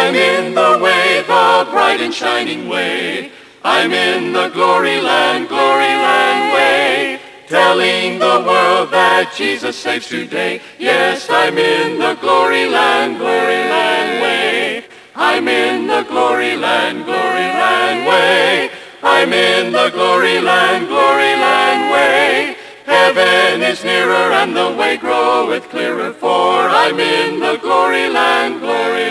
I'm in the way, the bright and shining way. I'm in the glory land way, telling the world that Jesus saves today. Yes, I'm in the glory land way. I'm in the glory land way. I'm in the glory land way. Heaven is nearer and the way groweth clearer, for I'm in the glory land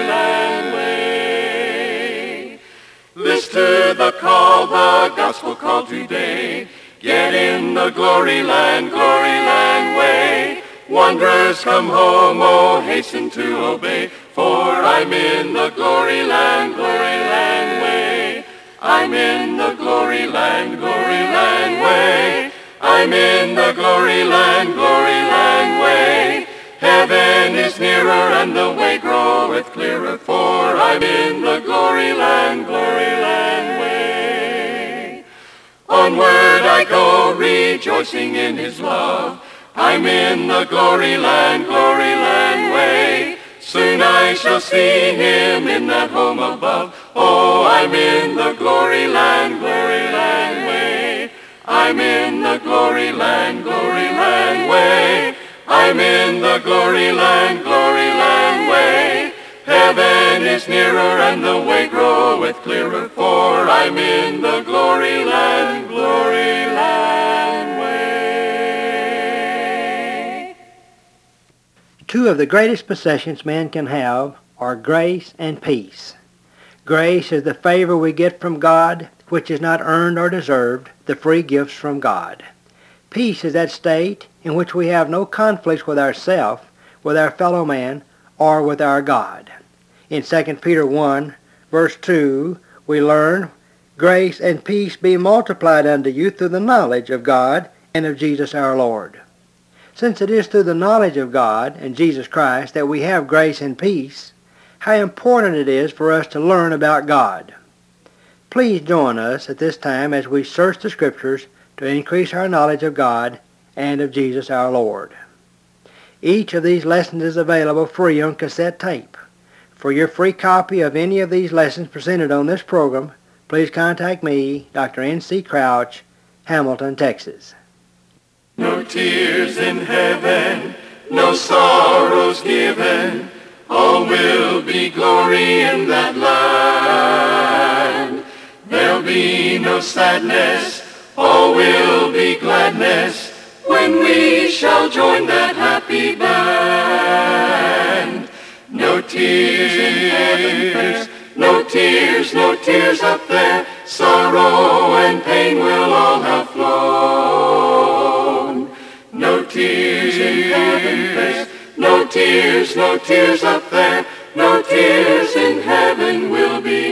way. Listen to the call, the gospel call today. Get in the glory land way. Wanderers come home, oh, hasten to obey, for I'm in the glory land way. I'm in the glory land way. I'm in the glory land way. Heaven is nearer and the way groweth clearer, for I'm in the glory land way. Onward I go, rejoicing in his love. I'm in the glory land way. Soon I shall see him in that home above. Oh, I'm in the glory land way. I'm in the glory land way. I'm in the glory land way. Heaven is nearer and the way groweth clearer, for I'm in the glory land way. Two of the greatest possessions man can have are grace and peace. Grace is the favor we get from God, which is not earned or deserved, the free gifts from God. Peace is that state in which we have no conflicts with ourselves, with our fellow man, or with our God. In 2 Peter 1, verse 2, we learn, grace and peace be multiplied unto you through the knowledge of God and of Jesus our Lord. Since it is through the knowledge of God and Jesus Christ that we have grace and peace, how important it is for us to learn about God. Please join us at this time as we search the Scriptures to increase our knowledge of God and of Jesus our Lord. Each of these lessons is available free on cassette tape. For your free copy of any of these lessons presented on this program, please contact me, Dr. N.C. Crouch, Hamilton, Texas. No tears in heaven, no sorrows given, all will be glory in that land. There'll be no sadness, all will be gladness, when we shall join that happy band. No tears in heaven, no tears up there, sorrow and pain will all have flown. No tears in heaven, no tears up there, no tears in heaven will be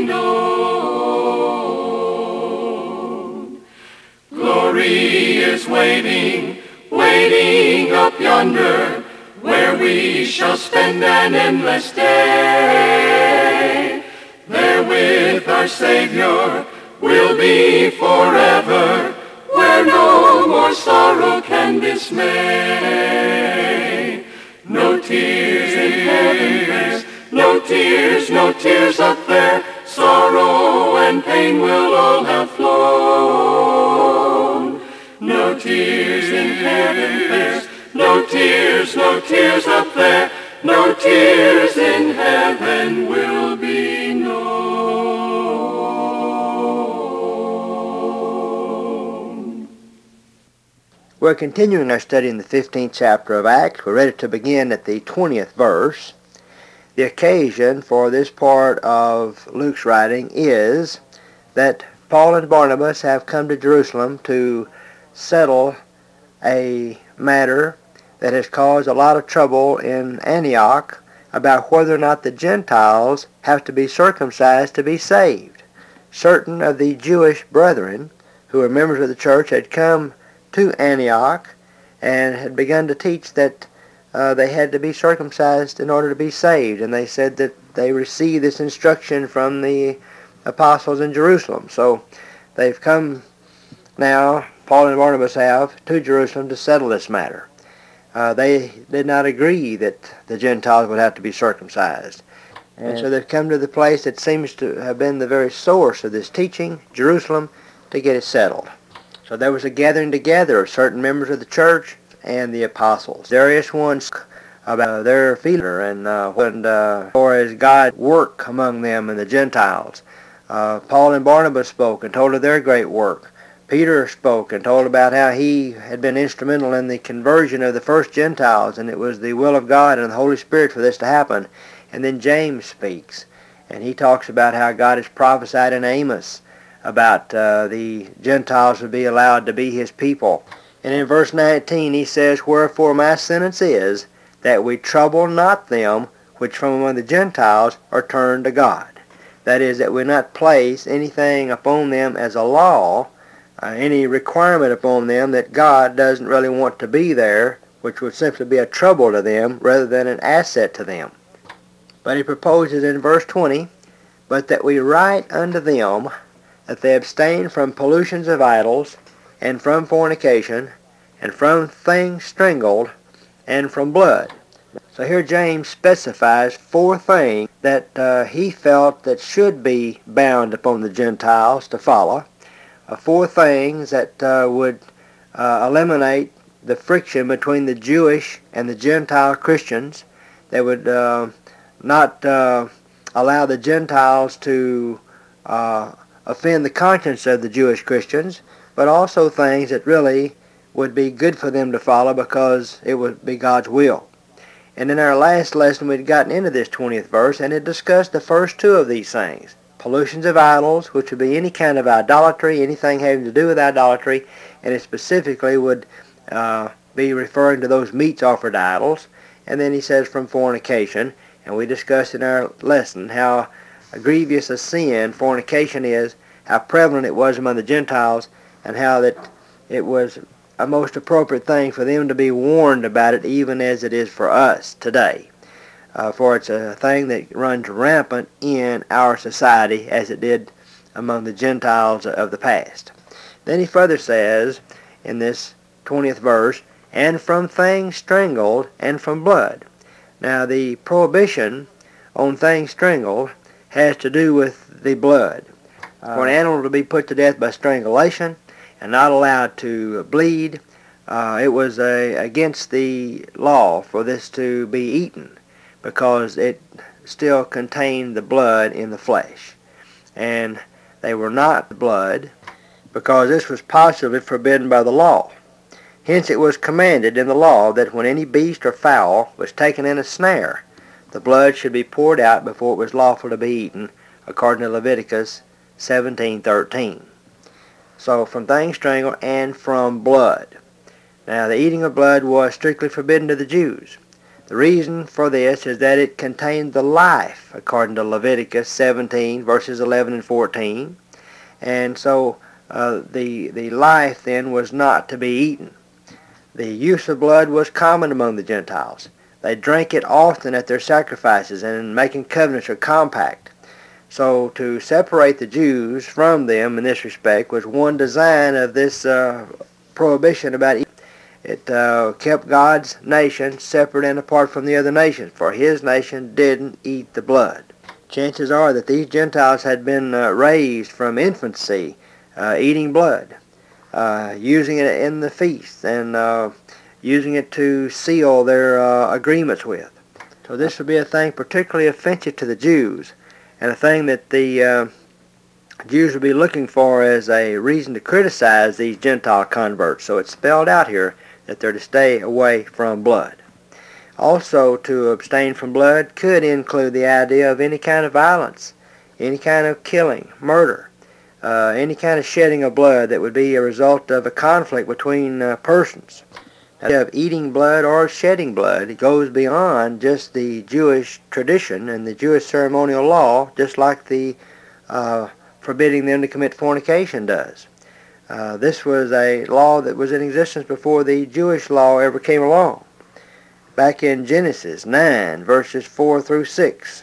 known. Glory is waiting up yonder, where we shall spend an endless day. There with our Savior we'll be forever, where no more sorrow can dismay. No tears in heaven, no tears up there, sorrow and pain will all have flown. No tears in heaven, no tears up there, no tears in heaven will be known. We're continuing our study in the 15th chapter of Acts. We're ready to begin at the 20th verse. The occasion for this part of Luke's writing is that Paul and Barnabas have come to Jerusalem to settle a matter that has caused a lot of trouble in Antioch about whether or not the Gentiles have to be circumcised to be saved. Certain of the Jewish brethren who were members of the church had come to Antioch and had begun to teach that they had to be circumcised in order to be saved, and they said that they received this instruction from the apostles in Jerusalem. So they've come now, Paul and Barnabas have, to Jerusalem to settle this matter. They did not agree that the Gentiles would have to be circumcised. And so they've come to the place that seems to have been the very source of this teaching, Jerusalem, to get it settled. So there was a gathering together of certain members of the church and the apostles. Various ones about their feeling and or as God work among them and the Gentiles. Paul and Barnabas spoke and told of their great work. Peter spoke and told about how he had been instrumental in the conversion of the first Gentiles, and it was the will of God and the Holy Spirit for this to happen. And then James speaks, and he talks about how God has prophesied in Amos about the Gentiles would be allowed to be his people. And in verse 19 he says, "Wherefore my sentence is, that we trouble not them which from among the Gentiles are turned to God." That is, that we not place anything upon them as a law, any requirement upon them that God doesn't really want to be there, which would simply be a trouble to them rather than an asset to them. But he proposes in verse 20, "But that we write unto them that they abstain from pollutions of idols, and from fornication, and from things strangled, and from blood." So here James specifies 4 things that he felt that should be bound upon the Gentiles to follow. 4 things that would eliminate the friction between the Jewish and the Gentile Christians. They would not allow the Gentiles to offend the conscience of the Jewish Christians, but also things that really would be good for them to follow because it would be God's will. And in our last lesson we'd gotten into this 20th verse and had discussed the first 2 of these things. Pollutions of idols, which would be any kind of idolatry, anything having to do with idolatry, and it specifically would be referring to those meats offered to idols. And then he says from fornication, and we discussed in our lesson how grievous a sin fornication is, how prevalent it was among the Gentiles, and how that it was a most appropriate thing for them to be warned about it, even as it is for us today. For it's a thing that runs rampant in our society as it did among the Gentiles of the past. Then he further says in this 20th verse, "and from things strangled, and from blood." Now the prohibition on things strangled has to do with the blood. For an animal to be put to death by strangulation and not allowed to bleed, it was against the law for this to be eaten because it still contained the blood in the flesh. And they were not blood because this was positively forbidden by the law. Hence it was commanded in the law that when any beast or fowl was taken in a snare, the blood should be poured out before it was lawful to be eaten, according to Leviticus 17:13. So from things strangled and from blood. Now the eating of blood was strictly forbidden to the Jews. The reason for this is that it contained the life, according to Leviticus 17 verses 11 and 14. And so the life then was not to be eaten. The use of blood was common among the Gentiles. They drank it often at their sacrifices and in making covenants or compact. So to separate the Jews from them in this respect was one design of this prohibition about eating. It kept God's nation separate and apart from the other nations, for his nation didn't eat the blood. Chances are that these Gentiles had been raised from infancy eating blood, using it in the feasts, and using it to seal their agreements with. So this would be a thing particularly offensive to the Jews, and a thing that the Jews would be looking for as a reason to criticize these Gentile converts. So it's spelled out here that they're to stay away from blood. Also, to abstain from blood could include the idea of any kind of violence, any kind of killing, murder, any kind of shedding of blood that would be a result of a conflict between persons. The idea of eating blood or shedding blood, it goes beyond just the Jewish tradition and the Jewish ceremonial law, just like the forbidding them to commit fornication does. This was a law that was in existence before the Jewish law ever came along. Back in Genesis 9, verses 4 through 6,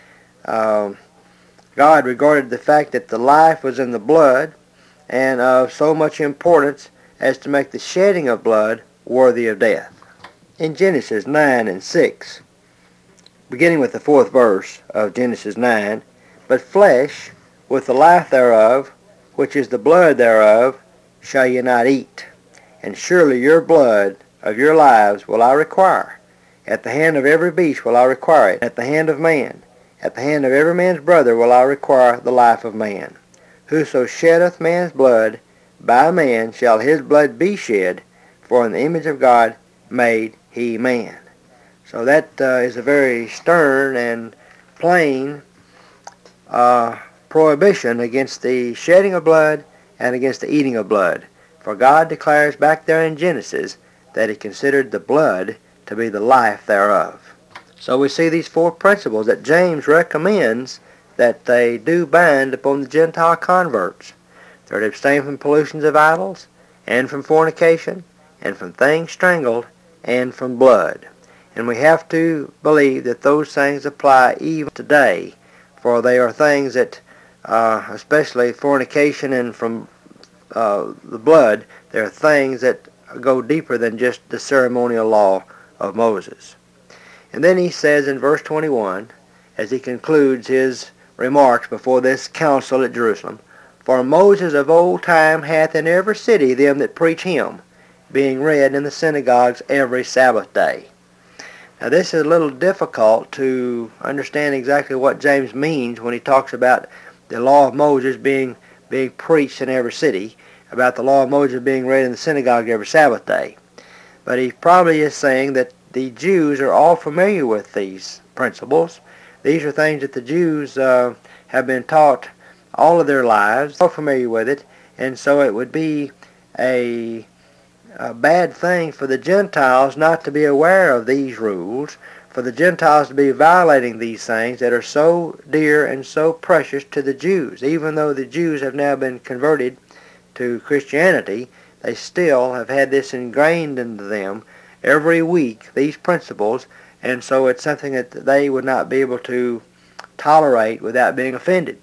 God regarded the fact that the life was in the blood and of so much importance as to make the shedding of blood worthy of death. In Genesis 9 and 6, beginning with the 4th verse of Genesis 9, but flesh with the life thereof, which is the blood thereof, shall ye not eat. And surely your blood of your lives will I require. At the hand of every beast will I require it. At the hand of man. At the hand of every man's brother will I require the life of man. Whoso sheddeth man's blood, by man shall his blood be shed, for in the image of God made he man. So that is a very stern and plain prohibition against the shedding of blood and against the eating of blood. For God declares back there in Genesis that he considered the blood to be the life thereof. So we see these 4 principles that James recommends that they do bind upon the Gentile converts. They're to abstain from pollutions of idols, and from fornication, and from things strangled, and from blood. And we have to believe that those things apply even today, for they are things that, especially fornication and from the blood, they are things that go deeper than just the ceremonial law of Moses. And then he says in verse 21, as he concludes his remarks before this council at Jerusalem, for Moses of old time hath in every city them that preach him, being read in the synagogues every Sabbath day. Now this is a little difficult to understand exactly what James means when he talks about the law of Moses being preached in every city, about the law of Moses being read in the synagogue every Sabbath day. But he probably is saying that the Jews are all familiar with these principles. These are things that the Jews have been taught all of their lives, all familiar with it, and so it would be a bad thing for the Gentiles not to be aware of these rules, for the Gentiles to be violating these things that are so dear and so precious to the Jews. Even though the Jews have now been converted to Christianity, they still have had this ingrained into them every week, these principles, and so it's something that they would not be able to tolerate without being offended.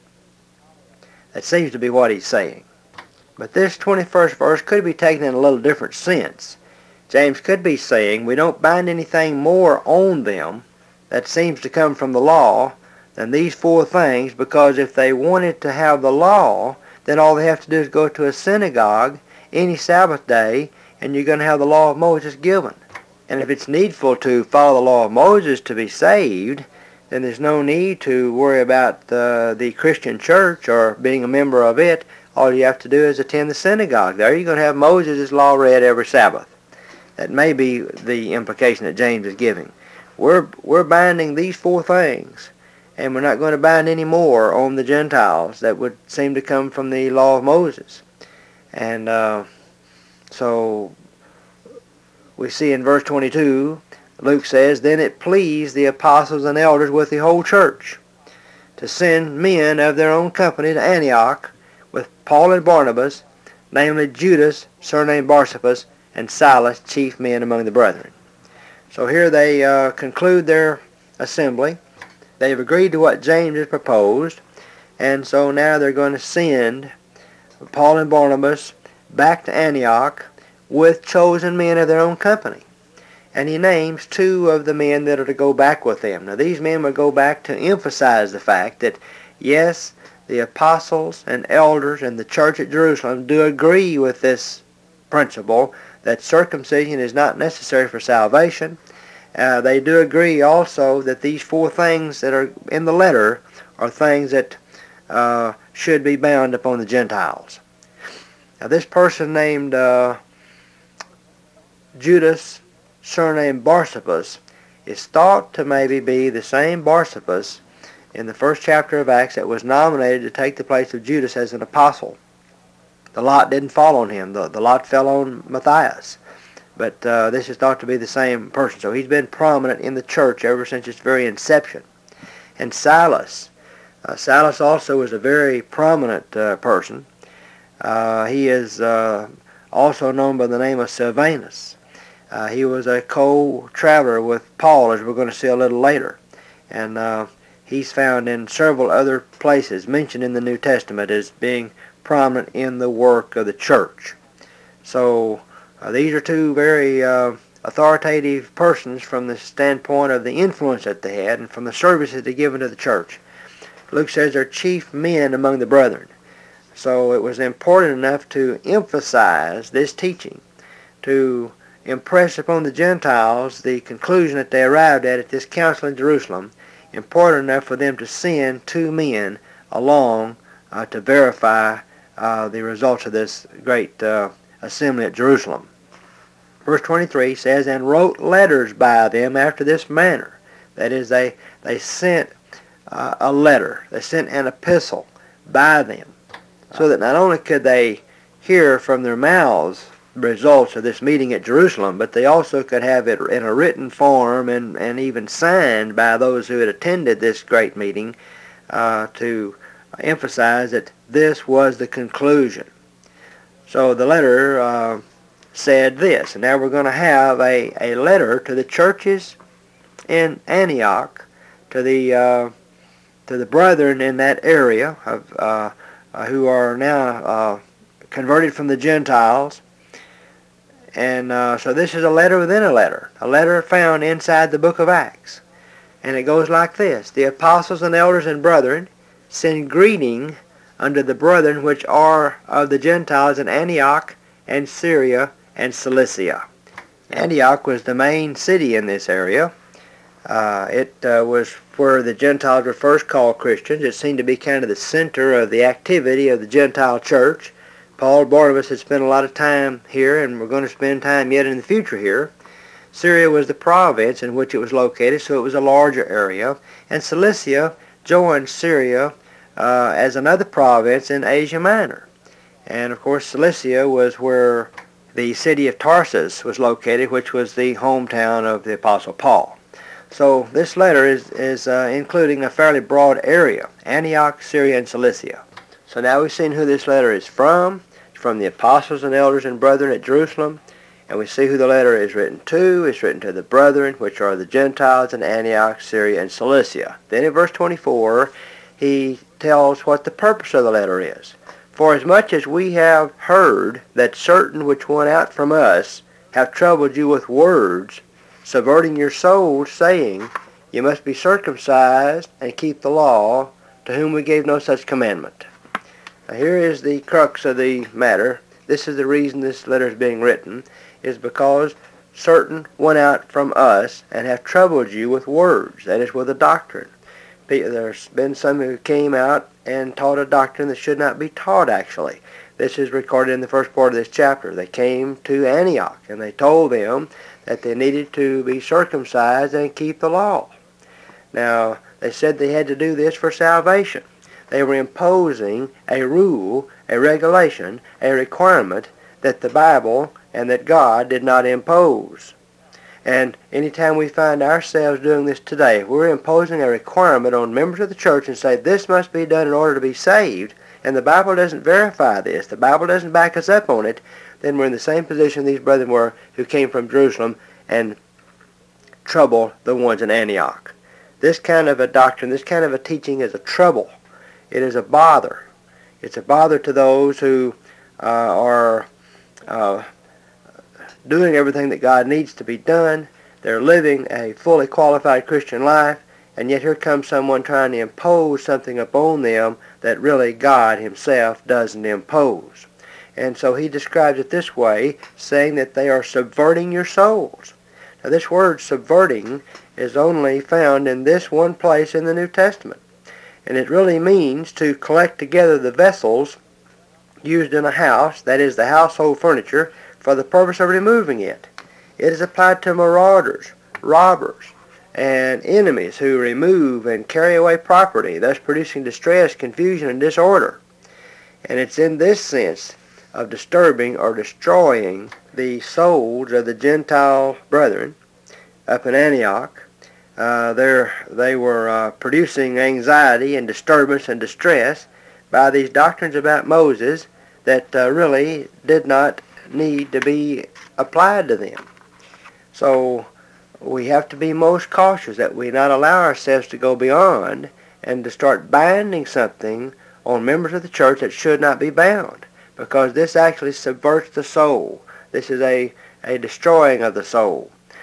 That seems to be what he's saying. But this 21st verse could be taken in a little different sense. James could be saying we don't bind anything more on them that seems to come from the law than these 4 things, because if they wanted to have the law, then all they have to do is go to a synagogue any Sabbath day, and you're going to have the law of Moses given. And if it's needful to follow the law of Moses to be saved, then there's no need to worry about the Christian church or being a member of it. All you have to do is attend the synagogue. There you're going to have Moses' law read every Sabbath. That may be the implication that James is giving. We're binding these 4 things, and we're not going to bind any more on the Gentiles that would seem to come from the law of Moses. And so we see in verse 22, Luke says, then it pleased the apostles and elders with the whole church to send men of their own company to Antioch with Paul and Barnabas, namely Judas, surnamed Barsabas, and Silas, chief men among the brethren. So here they conclude their assembly. They've agreed to what James has proposed, and so now they're going to send Paul and Barnabas back to Antioch with chosen men of their own company. And he names 2 of the men that are to go back with them. Now these men will go back to emphasize the fact that, yes, the apostles and elders and the church at Jerusalem do agree with this principle that circumcision is not necessary for salvation. They do agree also that these 4 things that are in the letter are things that should be bound upon the Gentiles. Now this person named Judas, surnamed Barsabas, is thought to maybe be the same Barsabas in the 1st chapter of Acts that was nominated to take the place of Judas as an apostle. The lot didn't fall on him. The lot fell on Matthias. But this is thought to be the same person. So he's been prominent in the church ever since its very inception. And Silas. Silas also is a very prominent person. He is also known by the name of Silvanus. He was a co-traveler with Paul, as we're going to see a little later. And he's found in several other places mentioned in the New Testament as being prominent in the work of the church. So these are 2 very authoritative persons from the standpoint of the influence that they had and from the services they given to the church. Luke says they're chief men among the brethren. So it was important enough to emphasize this teaching, to impress upon the Gentiles the conclusion that they arrived at this council in Jerusalem, important enough for them to send 2 men along to verify the results of this great assembly at Jerusalem. Verse 23 says, and wrote letters by them after this manner. That is, they sent a letter, they sent an epistle by them, so that not only could they hear from their mouths the results of this meeting at Jerusalem, but they also could have it in a written form and even signed by those who had attended this great meeting to emphasize that this was the conclusion. So the letter said this, and now we're going to have a letter to the churches in Antioch, to the brethren in that area of who are now converted from the Gentiles. And so this is a letter within a letter found inside the book of Acts. And it goes like this: the apostles and elders and brethren send greeting unto the brethren which are of the Gentiles in Antioch and Syria and Cilicia. Antioch was the main city in this area. It was where the Gentiles were first called Christians. It seemed to be kind of the center of the activity of the Gentile church. Paul and Barnabas had spent a lot of time here, and we're going to spend time yet in the future here. Syria was the province in which it was located, so it was a larger area. And Cilicia joined Syria as another province in Asia Minor. And of course Cilicia was where the city of Tarsus was located, which was the hometown of the Apostle Paul. So this letter is including a fairly broad area: Antioch, Syria, and Cilicia. So now we've seen who this letter is from. It's from the apostles and elders and brethren at Jerusalem. And we see who the letter is written to. It's written to the brethren, which are the Gentiles in Antioch, Syria, and Cilicia. Then in verse 24, he tells what the purpose of the letter is. For as much as we have heard that certain which went out from us have troubled you with words, subverting your souls, saying, you must be circumcised and keep the law, to whom we gave no such commandment. Now here is the crux of the matter. This is the reason this letter is being written, is because certain went out from us and have troubled you with words, that is, with a doctrine. There's been some who came out and taught a doctrine that should not be taught, actually. This is recorded in the first part of this chapter. They came to Antioch, and they told them that they needed to be circumcised and keep the law. Now, they said they had to do this for salvation. They were imposing a rule, a regulation, a requirement that the Bible and that God did not impose. And anytime we find ourselves doing this today, if we're imposing a requirement on members of the church and say this must be done in order to be saved, and the Bible doesn't verify this, the Bible doesn't back us up on it, then we're in the same position these brethren were who came from Jerusalem and troubled the ones in Antioch. This kind of a doctrine, this kind of a teaching is a trouble. It is a bother. It's a bother to those who are doing everything that God needs to be done. They're living a fully qualified Christian life, and yet here comes someone trying to impose something upon them that really God himself doesn't impose. And so he describes it this way, saying that they are subverting your souls. Now this word subverting is only found in this one place in the New Testament. And it really means to collect together the vessels used in a house, that is the household furniture, for the purpose of removing it. It is applied to marauders, robbers, and enemies who remove and carry away property, thus producing distress, confusion, and disorder. And it's in this sense of disturbing or destroying the souls of the Gentile brethren up in Antioch. They were producing anxiety and disturbance and distress by these doctrines about Moses that really did not need to be applied to them. So we have to be most cautious that we not allow ourselves to go beyond and to start binding something on members of the church that should not be bound, because this actually subverts the soul. This is a destroying of the soul.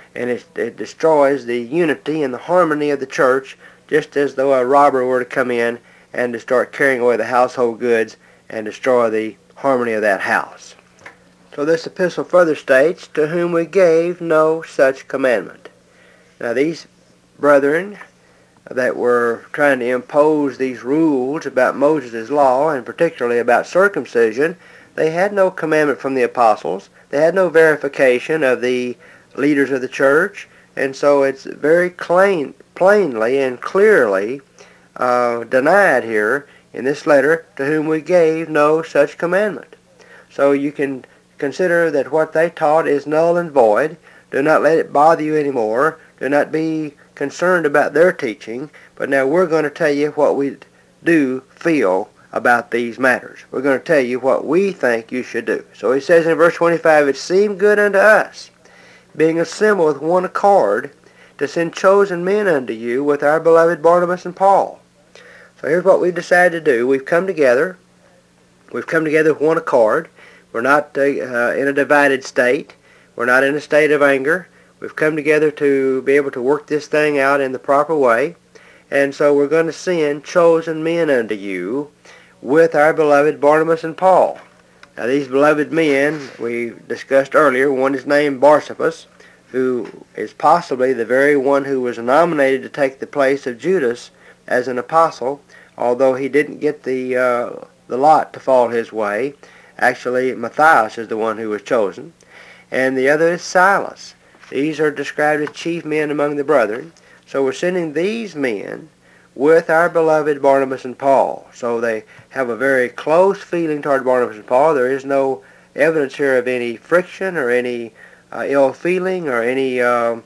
and it destroys the unity and the harmony of the church, just as though a robber were to come in and to start carrying away the household goods and destroy the harmony of that house. So this epistle further states, to whom we gave no such commandment. Now these brethren that were trying to impose these rules about Moses' law, and particularly about circumcision, they had no commandment from the apostles. They had no verification of the leaders of the church, and so it's very plainly and clearly denied here in this letter, to whom we gave no such commandment. So you can consider that what they taught is null and void. Do not let it bother you anymore. Do not be concerned about their teaching, but now we're going to tell you what we do feel about these matters. We're going to tell you what we think you should do. So he says in verse 25, it seemed good unto us, being assembled with one accord, to send chosen men unto you with our beloved Barnabas and Paul. So here's what we've decided to do. We've come together with one accord. We're not in a divided state. We're not in a state of anger. We've come together to be able to work this thing out in the proper way. And so we're going to send chosen men unto you with our beloved Barnabas and Paul. Now these beloved men we discussed earlier, one is named Barsabas, who is possibly the very one who was nominated to take the place of Judas as an apostle, although he didn't get the lot to fall his way. Actually, Matthias is the one who was chosen. And the other is Silas. These are described as chief men among the brethren. So we're sending these men with our beloved Barnabas and Paul. So they have a very close feeling toward Barnabas and Paul. There is no evidence here of any friction or any ill feeling or any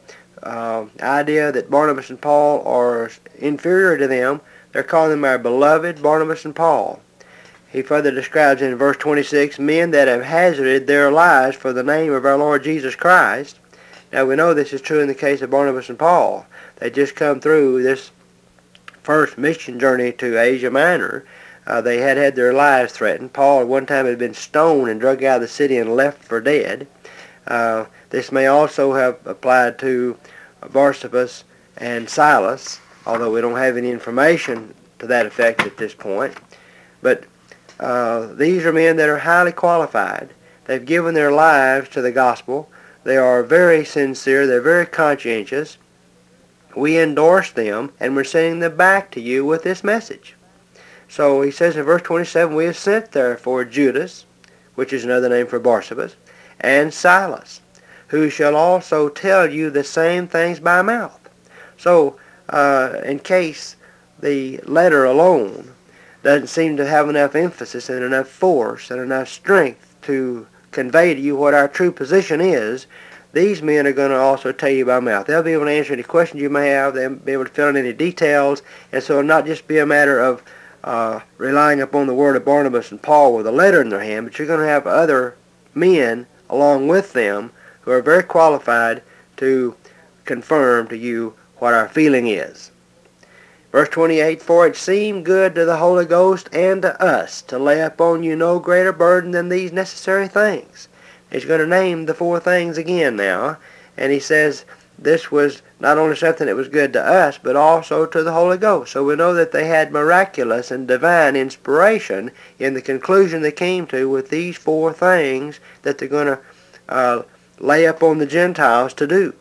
idea that Barnabas and Paul are inferior to them. They're calling them our beloved Barnabas and Paul. He further describes in verse 26, men that have hazarded their lives for the name of our Lord Jesus Christ. Now we know this is true in the case of Barnabas and Paul. They just come through this first mission journey to Asia Minor. They had their lives threatened. Paul at one time had been stoned and dragged out of the city and left for dead. This may also have applied to Barsabas and Silas, although we don't have any information to that effect at this point. But these are men that are highly qualified. They've given their lives to the gospel. They are very sincere. They're very conscientious. We endorse them, and we're sending them back to you with this message. So he says in verse 27, we have sent therefore Judas, which is another name for Barsabas, and Silas, who shall also tell you the same things by mouth. So in case the letter alone doesn't seem to have enough emphasis and enough force and enough strength to convey to you what our true position is, these men are going to also tell you by mouth. They'll be able to answer any questions you may have. They'll be able to fill in any details. And so it'll not just be a matter of relying upon the word of Barnabas and Paul with a letter in their hand, but you're going to have other men along with them who are very qualified to confirm to you what our feeling is. Verse 28, for it seemed good to the Holy Ghost and to us to lay upon you no greater burden than these necessary things. He's going to name the four things again now, and he says this was not only something that was good to us, but also to the Holy Ghost. So we know that they had miraculous and divine inspiration in the conclusion they came to with these four things that they're going to lay upon the Gentiles to do.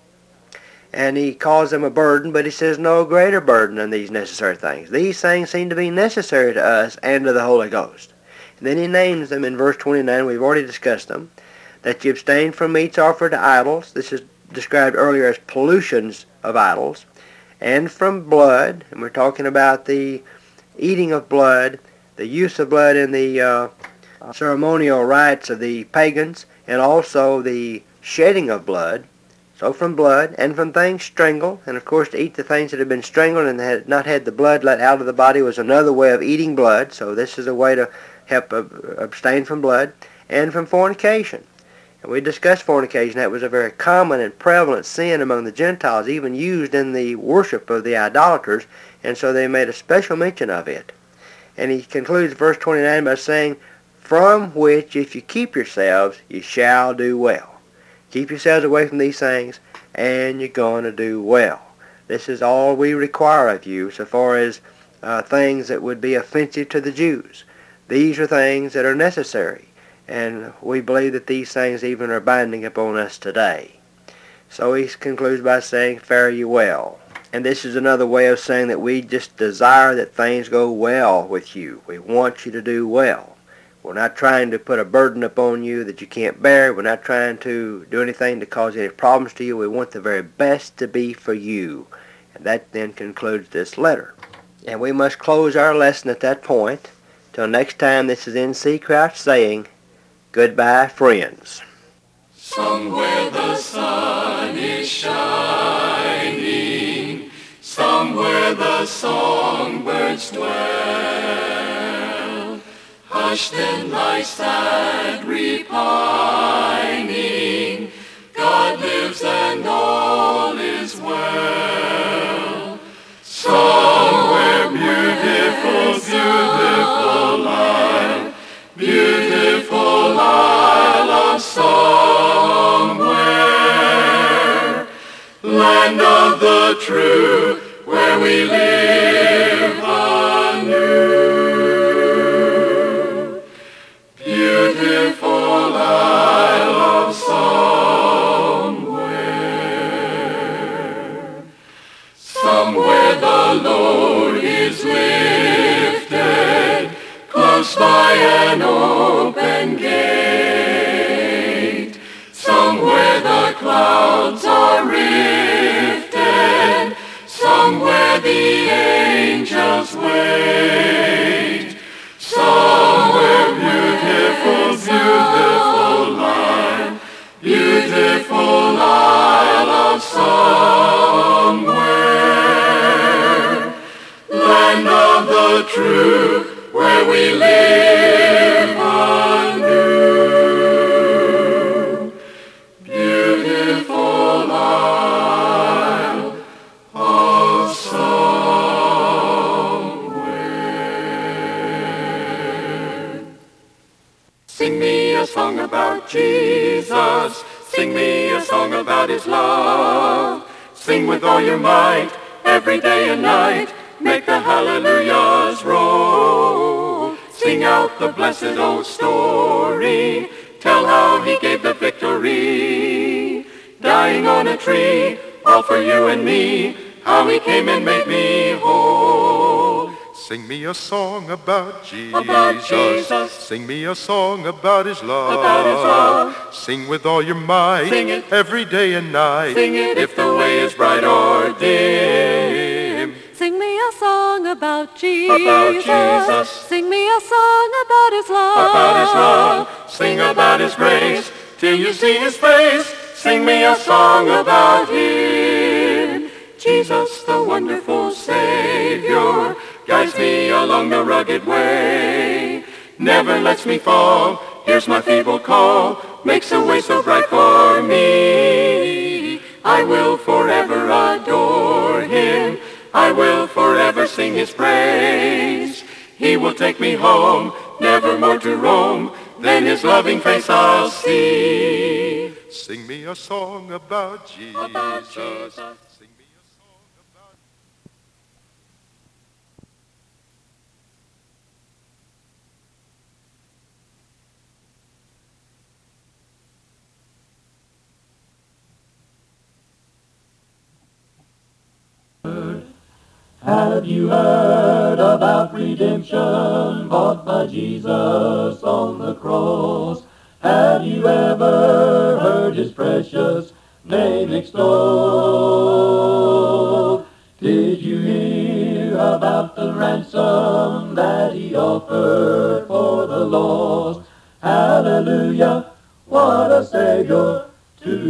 And he calls them a burden, but he says no greater burden than these necessary things. These things seem to be necessary to us and to the Holy Ghost. And then he names them in verse 29. We've already discussed them. That you abstain from meats offered to idols. This is described earlier as pollutions of idols. And from blood. And we're talking about the eating of blood, the use of blood in the ceremonial rites of the pagans, and also the shedding of blood. So from blood, and from things strangled, and of course to eat the things that have been strangled and had not had the blood let out of the body was another way of eating blood. So this is a way to help abstain from blood, and from fornication. And we discussed fornication. That was a very common and prevalent sin among the Gentiles, even used in the worship of the idolaters, and so they made a special mention of it. And he concludes verse 29 by saying, from which if you keep yourselves, you shall do well. Keep yourselves away from these things, and you're going to do well. This is all we require of you so far as things that would be offensive to the Jews. These are things that are necessary, and we believe that these things even are binding upon us today. So he concludes by saying, fare you well. And this is another way of saying that we just desire that things go well with you. We want you to do well. We're not trying to put a burden upon you that you can't bear. We're not trying to do anything to cause any problems to you. We want the very best to be for you. And that then concludes this letter. And we must close our lesson at that point. Till next time, this is N.C. Crouch saying, goodbye, friends. Somewhere the sun is shining, somewhere the songbirds dwell. Hush then thy sad repining, God lives and all is well. Somewhere beautiful, beautiful isle, beautiful isle of somewhere, land of the true, where we live anew. Beautiful isle of somewhere, somewhere the Lord is lifted, close by an open gate. Somewhere the clouds are rifted, somewhere the angels wait. Somewhere beautiful, beautiful isle, beautiful isle of somewhere, land of the true, where we live anew. Beautiful isle of somewhere. Sing me a song about Jesus. Sing me a song about his love. Sing with all your might, every day and night. Make the hallelujahs roll. Sing out the blessed old story. Tell how he gave the victory. Dying on a tree, all for you and me. How he came and made me whole. Sing me a song about Jesus. About Jesus. Sing me a song about his love. About his love. Sing with all your might. Sing it. Every day and night. Sing it if the way is bright or dim. Sing me a song about Jesus. About Jesus. Sing me a song about his love. About his love. Sing about his grace till you see his face. Sing me a song about him. Jesus, the wonderful Savior, guides me along the rugged way. Never lets me fall. Here's my feeble call. Makes a way so bright for me. I will forever adore him. I will forever sing his praise. He will take me home, never more to roam. Then his loving face I'll see. Sing me a song about Jesus. About Jesus. Sing me a song about Have you heard about redemption bought by Jesus on the cross? Have you ever heard his precious name extolled? Did you hear about the ransom that he offered for the lost? Hallelujah, what a Savior to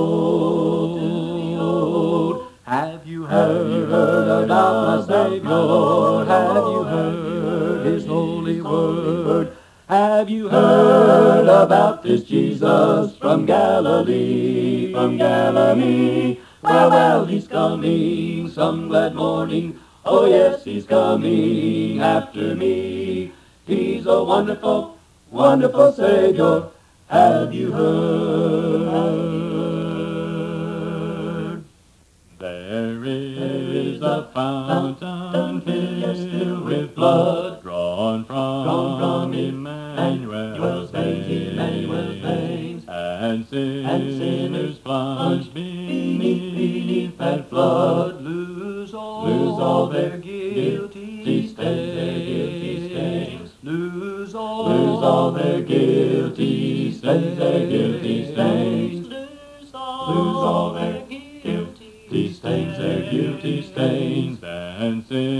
behold. Have you heard about my Savior? Have you heard his holy word? Have you heard about this Jesus from Galilee, from Galilee? Well, he's coming some glad morning. Oh yes, he's coming after me. He's a wonderful, wonderful Savior. Have you heard? There is a fountain filled with blood drawn from Emmanuel's veins, and sinners plunged beneath that flood lose all their guilty stains, lose all their guilty stains, lose all their guilty stains, their guilty stains, and sin